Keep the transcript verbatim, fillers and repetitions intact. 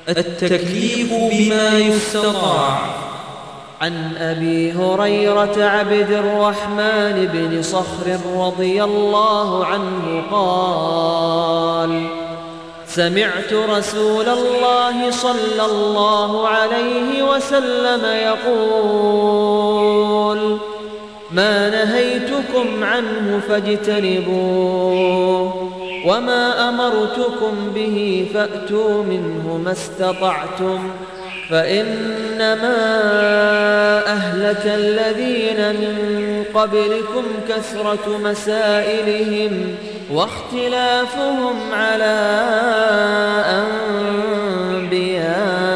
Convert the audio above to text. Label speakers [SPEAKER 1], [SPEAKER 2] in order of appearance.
[SPEAKER 1] التكليف بما يستطاع.
[SPEAKER 2] عن أبي هريرة عبد الرحمن بن صخر رضي الله عنه قال: سمعت رسول الله صلى الله عليه وسلم يقول: ما نهيتكم عنه فاجتنبوه، وما أمرتكم به فأتوا منه ما استطعتم، فإنما أهلك الذين من قبلكم كثرة مسائلهم واختلافهم على أنبيائهم.